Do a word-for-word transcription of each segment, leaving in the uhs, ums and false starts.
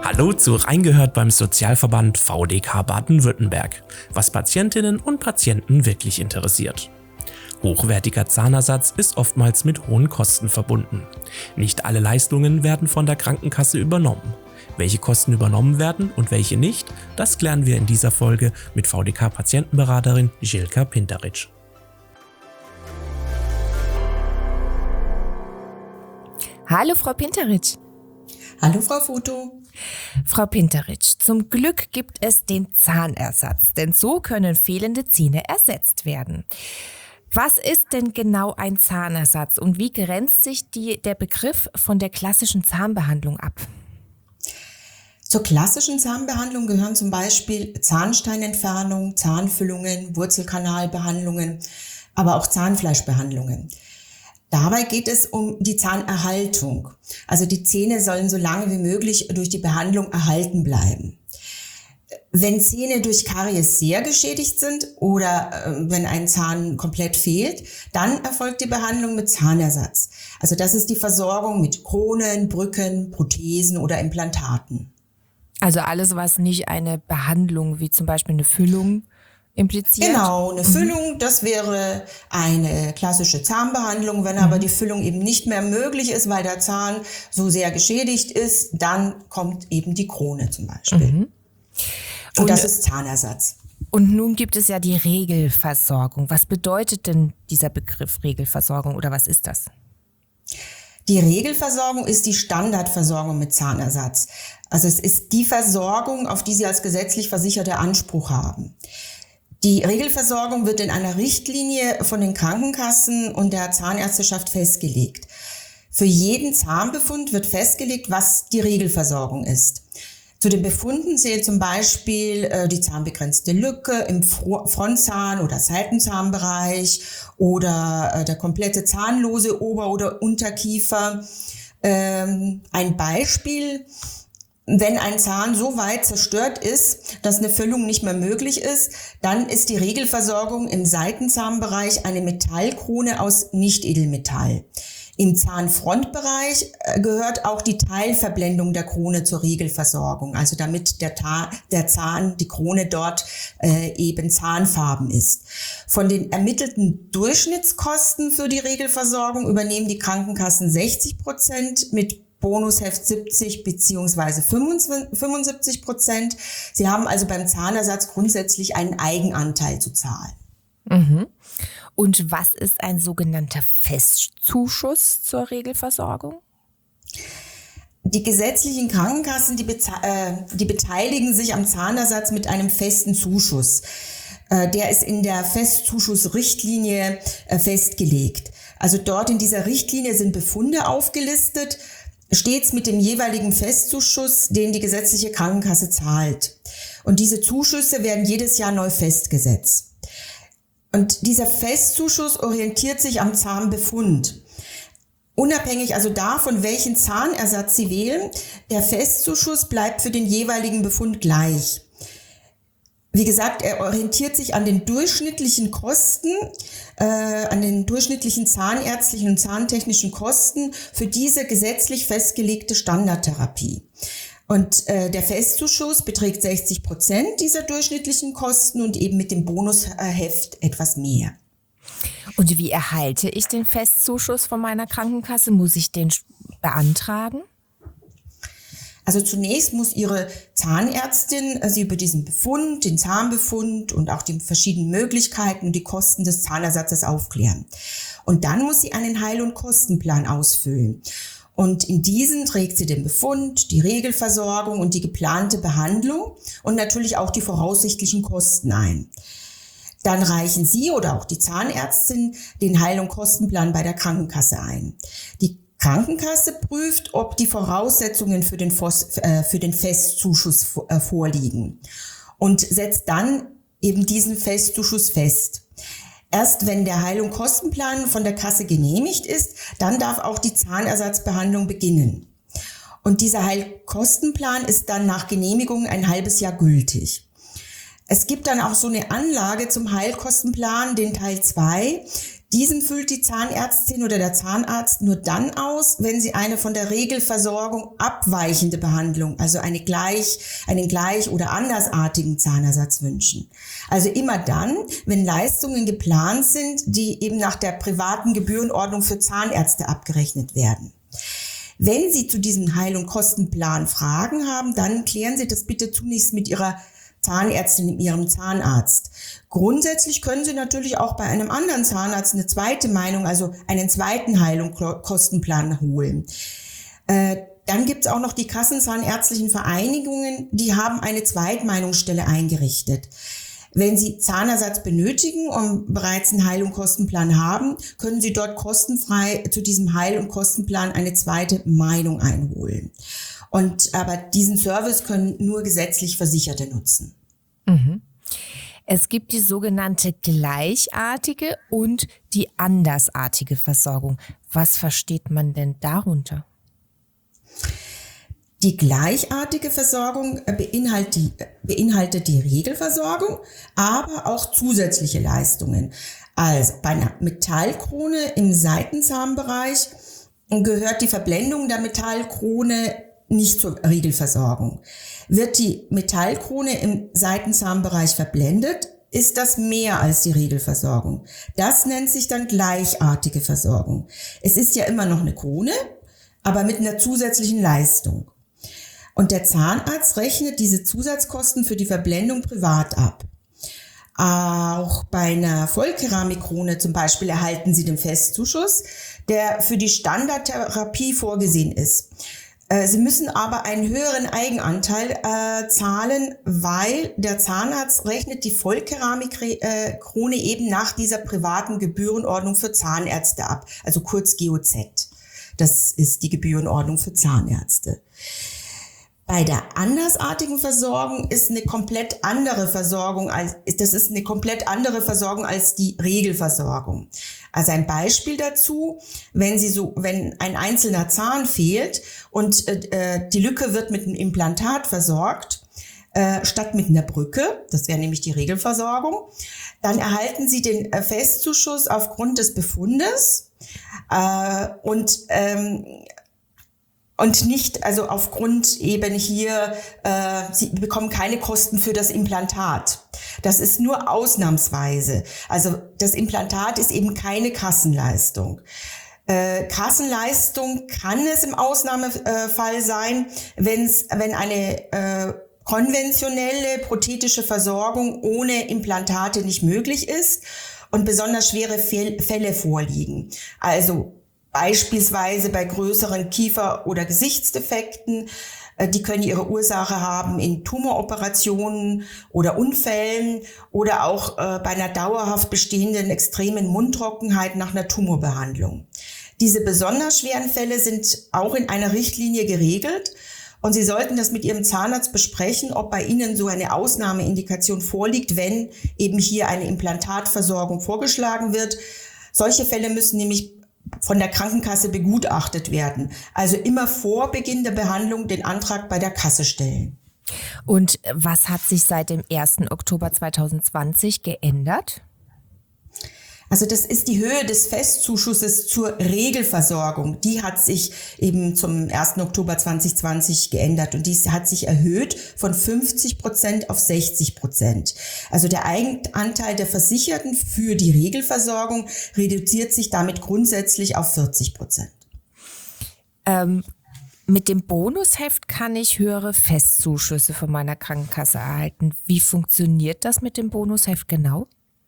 Hallo zu Reingehört beim Sozialverband V D K Baden-Württemberg, was Patientinnen und Patienten wirklich interessiert. Hochwertiger Zahnersatz ist oftmals mit hohen Kosten verbunden. Nicht alle Leistungen werden von der Krankenkasse übernommen. Welche Kosten übernommen werden und welche nicht, das klären wir in dieser Folge mit V D K-Patientenberaterin Željka Pintarič. Hallo Frau Pintarič. Hallo Frau Foto. Frau Pintarič, zum Glück gibt es den Zahnersatz, denn so können fehlende Zähne ersetzt werden. Was ist denn genau ein Zahnersatz und wie grenzt sich die, der Begriff von der klassischen Zahnbehandlung ab? Zur klassischen Zahnbehandlung gehören zum Beispiel Zahnsteinentfernung, Zahnfüllungen, Wurzelkanalbehandlungen, aber auch Zahnfleischbehandlungen. Dabei geht es um die Zahnerhaltung. Also die Zähne sollen so lange wie möglich durch die Behandlung erhalten bleiben. Wenn Zähne durch Karies sehr geschädigt sind oder äh, wenn ein Zahn komplett fehlt, dann erfolgt die Behandlung mit Zahnersatz. Also das ist die Versorgung mit Kronen, Brücken, Prothesen oder Implantaten. Also alles, was nicht eine Behandlung wie zum Beispiel eine Füllung impliziert? Genau, eine mhm. Füllung, das wäre eine klassische Zahnbehandlung. Wenn mhm. aber die Füllung eben nicht mehr möglich ist, weil der Zahn so sehr geschädigt ist, dann kommt eben die Krone zum Beispiel. Mhm. Und, und das ist Zahnersatz. Und nun gibt es ja die Regelversorgung. Was bedeutet denn dieser Begriff Regelversorgung oder was ist das? Die Regelversorgung ist die Standardversorgung mit Zahnersatz. Also es ist die Versorgung, auf die Sie als gesetzlich Versicherte Anspruch haben. Die Regelversorgung wird in einer Richtlinie von den Krankenkassen und der Zahnärzteschaft festgelegt. Für jeden Zahnbefund wird festgelegt, was die Regelversorgung ist. Zu den Befunden zählt zum Beispiel äh, die zahnbegrenzte Lücke im Fro- Frontzahn- oder Seitenzahnbereich oder äh, der komplette zahnlose Ober- oder Unterkiefer. Ähm, ein Beispiel: Wenn ein Zahn so weit zerstört ist, dass eine Füllung nicht mehr möglich ist, dann ist die Regelversorgung im Seitenzahnbereich eine Metallkrone aus Nicht-Edelmetall. Im Zahnfrontbereich gehört auch die Teilverblendung der Krone zur Regelversorgung, also damit der, Ta- der Zahn, die Krone dort äh, eben zahnfarben ist. Von den ermittelten Durchschnittskosten für die Regelversorgung übernehmen die Krankenkassen sechzig Prozent mit Bonusheft siebzig beziehungsweise fünfundsiebzig Prozent. Sie haben also beim Zahnersatz grundsätzlich einen Eigenanteil zu zahlen. Mhm. Und was ist ein sogenannter Festzuschuss zur Regelversorgung? Die gesetzlichen Krankenkassen, die, beze- äh, die beteiligen sich am Zahnersatz mit einem festen Zuschuss. Äh, der ist in der Festzuschussrichtlinie äh, festgelegt. Also dort in dieser Richtlinie sind Befunde aufgelistet, stets mit dem jeweiligen Festzuschuss, den die gesetzliche Krankenkasse zahlt. Und diese Zuschüsse werden jedes Jahr neu festgesetzt. Und dieser Festzuschuss orientiert sich am Zahnbefund. Unabhängig also davon, welchen Zahnersatz Sie wählen, der Festzuschuss bleibt für den jeweiligen Befund gleich. Wie gesagt, er orientiert sich an den durchschnittlichen Kosten, äh, an den durchschnittlichen zahnärztlichen und zahntechnischen Kosten für diese gesetzlich festgelegte Standardtherapie. Und äh, der Festzuschuss beträgt sechzig Prozent dieser durchschnittlichen Kosten und eben mit dem Bonusheft etwas mehr. Und wie erhalte ich den Festzuschuss von meiner Krankenkasse? Muss ich den beantragen? Also zunächst muss Ihre Zahnärztin Sie über diesen Befund, den Zahnbefund und auch die verschiedenen Möglichkeiten und die Kosten des Zahnersatzes aufklären. Und dann muss sie einen Heil- und Kostenplan ausfüllen. Und in diesen trägt sie den Befund, die Regelversorgung und die geplante Behandlung und natürlich auch die voraussichtlichen Kosten ein. Dann reichen Sie oder auch die Zahnärztin den Heil- und Kostenplan bei der Krankenkasse ein. Die Krankenkasse prüft, ob die Voraussetzungen für den, Fos- äh, für den Festzuschuss äh, vorliegen und setzt dann eben diesen Festzuschuss fest. Erst wenn der Heil- und Kostenplan von der Kasse genehmigt ist, dann darf auch die Zahnersatzbehandlung beginnen. Und dieser Heilkostenplan ist dann nach Genehmigung ein halbes Jahr gültig. Es gibt dann auch so eine Anlage zum Heilkostenplan, den Teil zwei. Diesen füllt die Zahnärztin oder der Zahnarzt nur dann aus, wenn sie eine von der Regelversorgung abweichende Behandlung, also eine gleich, einen gleich- oder andersartigen Zahnersatz wünschen. Also immer dann, wenn Leistungen geplant sind, die eben nach der privaten Gebührenordnung für Zahnärzte abgerechnet werden. Wenn Sie zu diesem Heil- und Kostenplan Fragen haben, dann klären Sie das bitte zunächst mit Ihrer Zahnärztin, Ihrem Zahnarzt. Grundsätzlich können Sie natürlich auch bei einem anderen Zahnarzt eine zweite Meinung, also einen zweiten Heil- und Kostenplan holen. Äh, dann gibt es auch noch die kassenzahnärztlichen Vereinigungen, die haben eine Zweitmeinungsstelle eingerichtet. Wenn Sie Zahnersatz benötigen und bereits einen Heil- und Kostenplan haben, können Sie dort kostenfrei zu diesem Heil- und Kostenplan eine zweite Meinung einholen. Und aber diesen Service können nur gesetzlich Versicherte nutzen. Mhm. Es gibt die sogenannte gleichartige und die andersartige Versorgung. Was versteht man denn darunter? Die gleichartige Versorgung beinhaltet die, beinhaltet die Regelversorgung, aber auch zusätzliche Leistungen. Also bei einer Metallkrone im Seitenzahnbereich gehört die Verblendung der Metallkrone nicht zur Regelversorgung. Wird die Metallkrone im Seitenzahnbereich verblendet, ist das mehr als die Regelversorgung. Das nennt sich dann gleichartige Versorgung. Es ist ja immer noch eine Krone, aber mit einer zusätzlichen Leistung. Und der Zahnarzt rechnet diese Zusatzkosten für die Verblendung privat ab. Auch bei einer Vollkeramikkrone zum Beispiel erhalten Sie den Festzuschuss, der für die Standardtherapie vorgesehen ist. Sie müssen aber einen höheren Eigenanteil äh, zahlen, weil der Zahnarzt rechnet die Vollkeramikkrone äh, eben nach dieser privaten Gebührenordnung für Zahnärzte ab, also kurz G O Z. Das ist die Gebührenordnung für Zahnärzte. Bei der andersartigen Versorgung ist eine komplett andere Versorgung als, das ist eine komplett andere Versorgung als die Regelversorgung. Also ein Beispiel dazu, wenn Sie so, wenn ein einzelner Zahn fehlt und äh, die Lücke wird mit einem Implantat versorgt, äh, statt mit einer Brücke, das wäre nämlich die Regelversorgung, dann erhalten Sie den äh, Festzuschuss aufgrund des Befundes äh, und ähm, Und nicht, also aufgrund eben hier, äh, Sie bekommen keine Kosten für das Implantat. Das ist nur ausnahmsweise. Also das Implantat ist eben keine Kassenleistung. Äh, Kassenleistung kann es im Ausnahmefall sein, wenn's, wenn eine äh, konventionelle prothetische Versorgung ohne Implantate nicht möglich ist und besonders schwere Fälle vorliegen. Also beispielsweise bei größeren Kiefer- oder Gesichtsdefekten, die können ihre Ursache haben in Tumoroperationen oder Unfällen oder auch bei einer dauerhaft bestehenden extremen Mundtrockenheit nach einer Tumorbehandlung. Diese besonders schweren Fälle sind auch in einer Richtlinie geregelt und Sie sollten das mit Ihrem Zahnarzt besprechen, ob bei Ihnen so eine Ausnahmeindikation vorliegt, wenn eben hier eine Implantatversorgung vorgeschlagen wird. Solche Fälle müssen nämlich von der Krankenkasse begutachtet werden. Also immer vor Beginn der Behandlung den Antrag bei der Kasse stellen. Und was hat sich seit dem ersten Oktober zweitausendzwanzig geändert? Also das ist die Höhe des Festzuschusses zur Regelversorgung. Die hat sich eben zum ersten Oktober zweitausendzwanzig geändert und die hat sich erhöht von fünfzig Prozent auf sechzig Prozent. Also der Eigenanteil der Versicherten für die Regelversorgung reduziert sich damit grundsätzlich auf vierzig Prozent. Ähm, mit dem Bonusheft kann ich höhere Festzuschüsse von meiner Krankenkasse erhalten. Wie funktioniert das mit dem Bonusheft genau?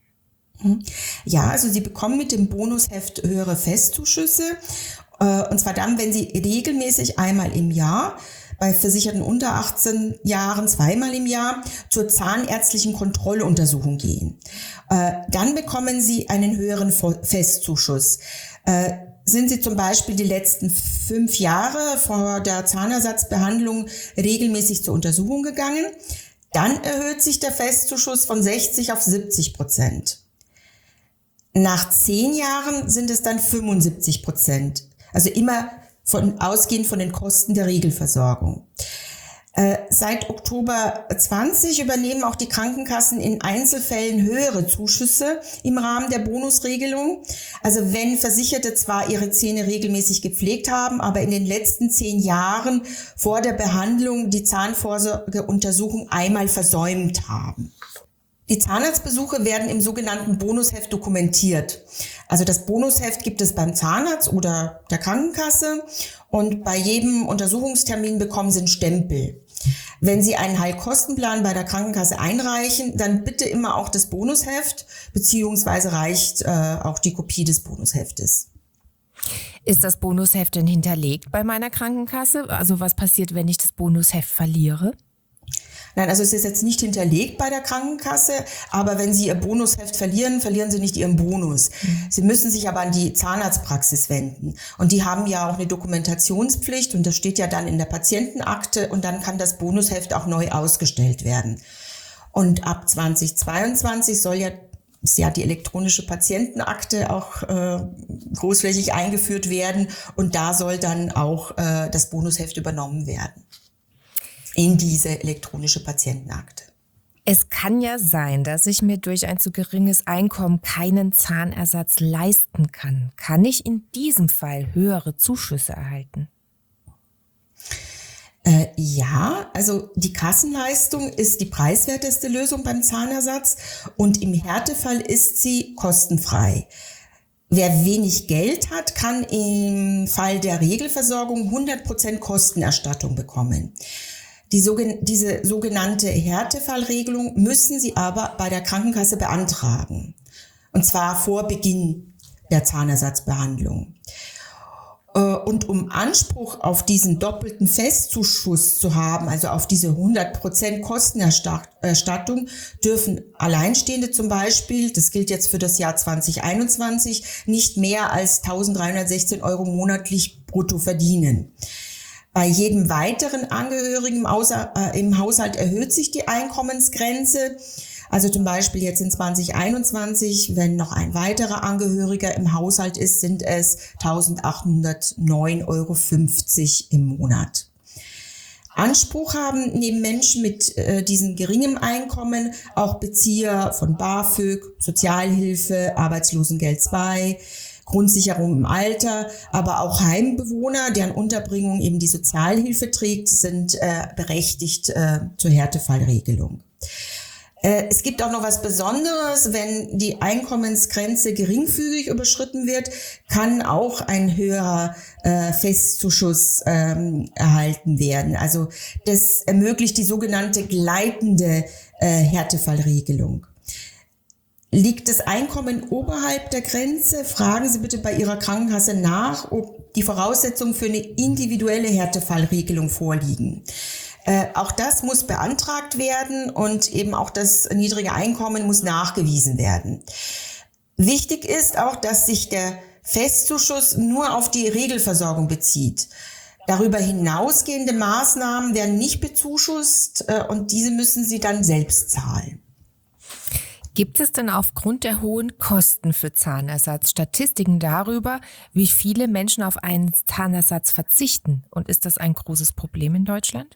Ja, also Sie bekommen mit dem Bonusheft höhere Festzuschüsse, äh, und zwar dann, wenn Sie regelmäßig einmal im Jahr, bei Versicherten unter achtzehn Jahren zweimal im Jahr, zur zahnärztlichen Kontrolluntersuchung gehen. Äh, dann bekommen Sie einen höheren Festzuschuss. Äh, sind Sie zum Beispiel die letzten fünf Jahre vor der Zahnersatzbehandlung regelmäßig zur Untersuchung gegangen, dann erhöht sich der Festzuschuss von sechzig auf siebzig Prozent. Nach zehn Jahren sind es dann fünfundsiebzig Prozent. Also immer von, ausgehend von den Kosten der Regelversorgung. Äh, seit Oktober zwanzig übernehmen auch die Krankenkassen in Einzelfällen höhere Zuschüsse im Rahmen der Bonusregelung. Also wenn Versicherte zwar ihre Zähne regelmäßig gepflegt haben, aber in den letzten zehn Jahren vor der Behandlung die Zahnvorsorgeuntersuchung einmal versäumt haben. Die Zahnarztbesuche werden im sogenannten Bonusheft dokumentiert. Also das Bonusheft gibt es beim Zahnarzt oder der Krankenkasse und bei jedem Untersuchungstermin bekommen Sie einen Stempel. Wenn Sie einen Heilkostenplan bei der Krankenkasse einreichen, dann bitte immer auch das Bonusheft, beziehungsweise reicht äh, auch die Kopie des Bonusheftes. Ist das Bonusheft denn hinterlegt bei meiner Krankenkasse? Also was passiert, wenn ich das Bonusheft verliere? Nein, also es ist jetzt nicht hinterlegt bei der Krankenkasse, aber wenn Sie Ihr Bonusheft verlieren, verlieren Sie nicht Ihren Bonus. Mhm. Sie müssen sich aber an die Zahnarztpraxis wenden. Und die haben ja auch eine Dokumentationspflicht und das steht ja dann in der Patientenakte und dann kann das Bonusheft auch neu ausgestellt werden. Und ab zweitausendzweiundzwanzig soll ja, ist ja die elektronische Patientenakte auch äh, großflächig eingeführt werden und da soll dann auch äh, das Bonusheft übernommen werden in diese elektronische Patientenakte. Es kann ja sein, dass ich mir durch ein zu geringes Einkommen keinen Zahnersatz leisten kann. Kann ich in diesem Fall höhere Zuschüsse erhalten? Äh, ja, also die Kassenleistung ist die preiswerteste Lösung beim Zahnersatz und im Härtefall ist sie kostenfrei. Wer wenig Geld hat, kann im Fall der Regelversorgung hundert Prozent Kostenerstattung bekommen. Die sogen- diese sogenannte Härtefallregelung müssen Sie aber bei der Krankenkasse beantragen. Und zwar vor Beginn der Zahnersatzbehandlung. Und um Anspruch auf diesen doppelten Festzuschuss zu haben, also auf diese hundert Prozent Kostenerstattung, dürfen Alleinstehende zum Beispiel, das gilt jetzt für das Jahr zwanzig einundzwanzig, nicht mehr als eintausenddreihundertsechzehn Euro monatlich brutto verdienen. Bei jedem weiteren Angehörigen im, Außer, äh, im Haushalt erhöht sich die Einkommensgrenze. Also zum Beispiel jetzt in zwanzig einundzwanzig, wenn noch ein weiterer Angehöriger im Haushalt ist, sind es eintausendachthundertneun Euro fünfzig im Monat. Anspruch haben neben Menschen mit äh, diesem geringem Einkommen auch Bezieher von BAföG, Sozialhilfe, Arbeitslosengeld zwei, Grundsicherung im Alter, aber auch Heimbewohner, deren Unterbringung eben die Sozialhilfe trägt, sind äh, berechtigt äh, zur Härtefallregelung. Äh, es gibt auch noch was Besonderes, wenn die Einkommensgrenze geringfügig überschritten wird, kann auch ein höherer äh, Festzuschuss ähm, erhalten werden. Also das ermöglicht die sogenannte gleitende äh, Härtefallregelung. Liegt das Einkommen oberhalb der Grenze? Fragen Sie bitte bei Ihrer Krankenkasse nach, ob die Voraussetzungen für eine individuelle Härtefallregelung vorliegen. Äh, auch das muss beantragt werden und eben auch das niedrige Einkommen muss nachgewiesen werden. Wichtig ist auch, dass sich der Festzuschuss nur auf die Regelversorgung bezieht. Darüber hinausgehende Maßnahmen werden nicht bezuschusst äh, und diese müssen Sie dann selbst zahlen. Gibt es denn aufgrund der hohen Kosten für Zahnersatz Statistiken darüber, wie viele Menschen auf einen Zahnersatz verzichten? Und ist das ein großes Problem in Deutschland?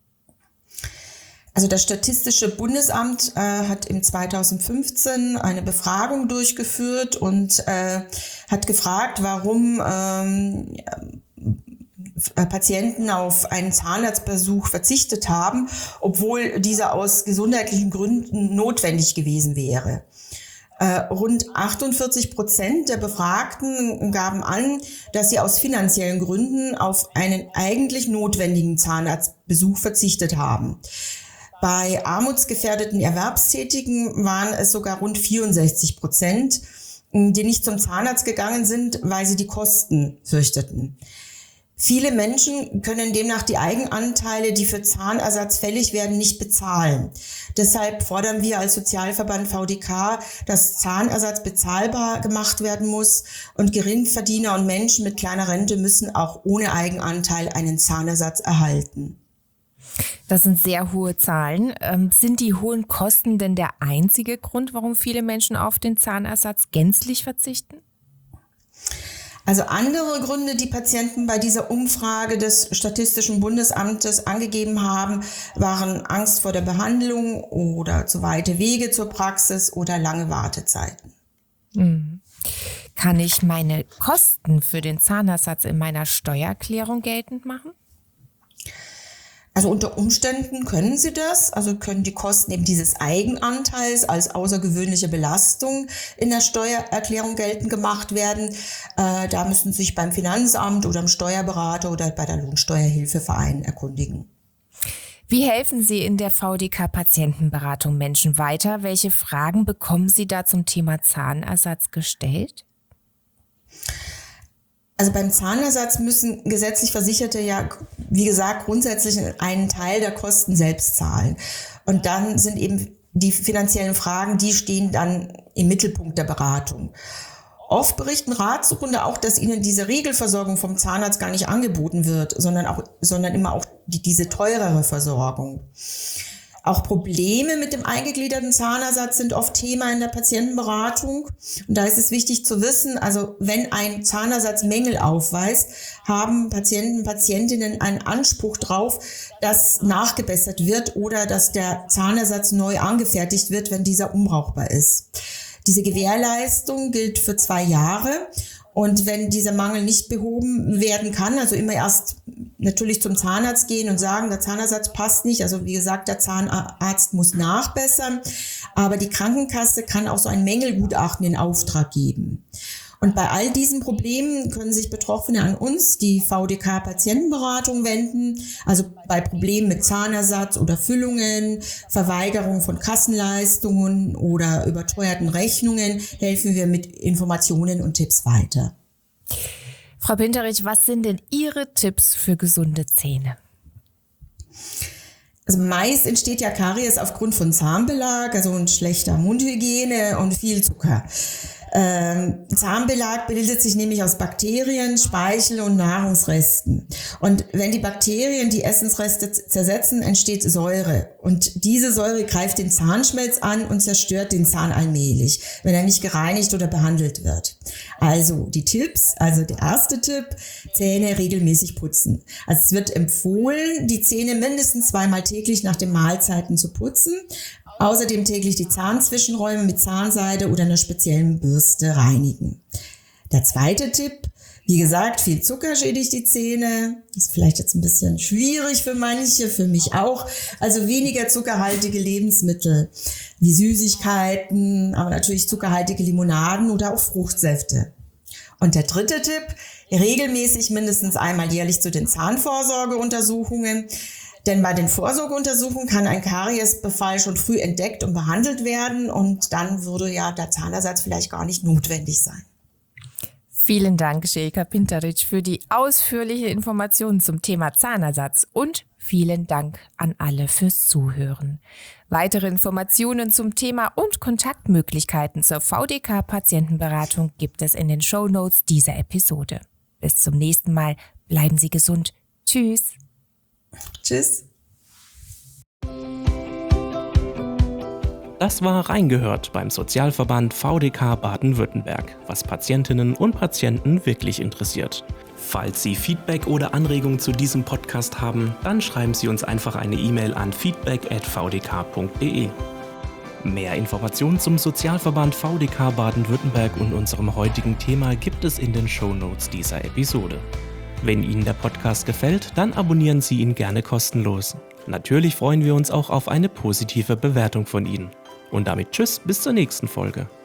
Also das Statistische Bundesamt äh, hat im zweitausendfünfzehn eine Befragung durchgeführt und äh, hat gefragt, warum ähm, Patienten auf einen Zahnarztbesuch verzichtet haben, obwohl dieser aus gesundheitlichen Gründen notwendig gewesen wäre. Äh, rund achtundvierzig Prozent der Befragten gaben an, dass sie aus finanziellen Gründen auf einen eigentlich notwendigen Zahnarztbesuch verzichtet haben. Bei armutsgefährdeten Erwerbstätigen waren es sogar rund vierundsechzig Prozent, die nicht zum Zahnarzt gegangen sind, weil sie die Kosten fürchteten. Viele Menschen können demnach die Eigenanteile, die für Zahnersatz fällig werden, nicht bezahlen. Deshalb fordern wir als Sozialverband V D K, dass Zahnersatz bezahlbar gemacht werden muss und Geringverdiener und Menschen mit kleiner Rente müssen auch ohne Eigenanteil einen Zahnersatz erhalten. Das sind sehr hohe Zahlen. Ähm, sind die hohen Kosten denn der einzige Grund, warum viele Menschen auf den Zahnersatz gänzlich verzichten? Also andere Gründe, die Patienten bei dieser Umfrage des Statistischen Bundesamtes angegeben haben, waren Angst vor der Behandlung oder zu weite Wege zur Praxis oder lange Wartezeiten. Mhm. Kann ich meine Kosten für den Zahnersatz in meiner Steuererklärung geltend machen? Also unter Umständen können Sie das, also können die Kosten eben dieses Eigenanteils als außergewöhnliche Belastung in der Steuererklärung geltend gemacht werden. Äh, da müssen Sie sich beim Finanzamt oder im Steuerberater oder bei der Lohnsteuerhilfeverein erkundigen. Wie helfen Sie in der V D K-Patientenberatung Menschen weiter? Welche Fragen bekommen Sie da zum Thema Zahnersatz gestellt? Also beim Zahnersatz müssen gesetzlich Versicherte ja, wie gesagt, grundsätzlich einen Teil der Kosten selbst zahlen. Und dann sind eben die finanziellen Fragen, die stehen dann im Mittelpunkt der Beratung. Oft berichten Ratsuchende auch, dass ihnen diese Regelversorgung vom Zahnarzt gar nicht angeboten wird, sondern auch, sondern immer auch die, diese teurere Versorgung. Auch Probleme mit dem eingegliederten Zahnersatz sind oft Thema in der Patientenberatung. Und da ist es wichtig zu wissen, also wenn ein Zahnersatz Mängel aufweist, haben Patienten, Patientinnen einen Anspruch drauf, dass nachgebessert wird oder dass der Zahnersatz neu angefertigt wird, wenn dieser unbrauchbar ist. Diese Gewährleistung gilt für zwei Jahre. Und wenn dieser Mangel nicht behoben werden kann, also immer erst natürlich zum Zahnarzt gehen und sagen, der Zahnersatz passt nicht. Also wie gesagt, der Zahnarzt muss nachbessern. Aber die Krankenkasse kann auch so ein Mängelgutachten in Auftrag geben. Und bei all diesen Problemen können sich Betroffene an uns, die V D K-Patientenberatung, wenden. Also bei Problemen mit Zahnersatz oder Füllungen, Verweigerung von Kassenleistungen oder überteuerten Rechnungen helfen wir mit Informationen und Tipps weiter. Frau Pinterich, was sind denn Ihre Tipps für gesunde Zähne? Also meist entsteht ja Karies aufgrund von Zahnbelag, also und schlechter Mundhygiene und viel Zucker. Ähm, Zahnbelag bildet sich nämlich aus Bakterien, Speichel und Nahrungsresten. Und wenn die Bakterien die Essensreste zersetzen, entsteht Säure. Und diese Säure greift den Zahnschmelz an und zerstört den Zahn allmählich, wenn er nicht gereinigt oder behandelt wird. Also die Tipps, also der erste Tipp, Zähne regelmäßig putzen. Also es wird empfohlen, die Zähne mindestens zweimal täglich nach den Mahlzeiten zu putzen. Außerdem täglich die Zahnzwischenräume mit Zahnseide oder einer speziellen Bürste reinigen. Der zweite Tipp, wie gesagt, viel Zucker schädigt die Zähne. Das ist vielleicht jetzt ein bisschen schwierig für manche, für mich auch. Also weniger zuckerhaltige Lebensmittel wie Süßigkeiten, aber natürlich zuckerhaltige Limonaden oder auch Fruchtsäfte. Und der dritte Tipp, regelmäßig mindestens einmal jährlich zu den Zahnvorsorgeuntersuchungen. Denn bei den Vorsorgeuntersuchungen kann ein Kariesbefall schon früh entdeckt und behandelt werden und dann würde ja der Zahnersatz vielleicht gar nicht notwendig sein. Vielen Dank, Schilka Pinterich, für die ausführliche Information zum Thema Zahnersatz und vielen Dank an alle fürs Zuhören. Weitere Informationen zum Thema und Kontaktmöglichkeiten zur V D K-Patientenberatung gibt es in den Shownotes dieser Episode. Bis zum nächsten Mal, bleiben Sie gesund. Tschüss. Tschüss. Das war Reingehört beim Sozialverband V D K Baden-Württemberg, was Patientinnen und Patienten wirklich interessiert. Falls Sie Feedback oder Anregungen zu diesem Podcast haben, dann schreiben Sie uns einfach eine E-Mail an feedback at v d k punkt d e. Mehr Informationen zum Sozialverband V D K Baden-Württemberg und unserem heutigen Thema gibt es in den Shownotes dieser Episode. Wenn Ihnen der Podcast gefällt, dann abonnieren Sie ihn gerne kostenlos. Natürlich freuen wir uns auch auf eine positive Bewertung von Ihnen. Und damit tschüss, bis zur nächsten Folge.